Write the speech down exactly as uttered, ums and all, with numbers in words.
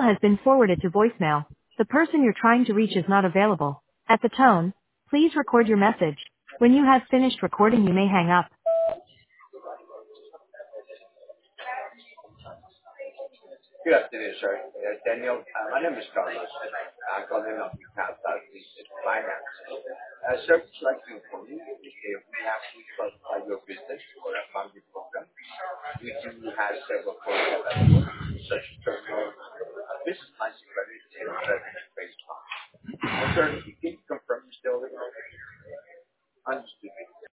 has been forwarded to voicemail. The person you're trying to reach is not available. At the tone, please record your message. When you have finished recording, you may hang up. Good afternoon, sir. Uh, Daniel, uh, my name is Carlos. I'm calling on behalf of Recent Finance. Uh, sir, would you like to inform you if we actually qualify your business for a funding program? We do have several programs available.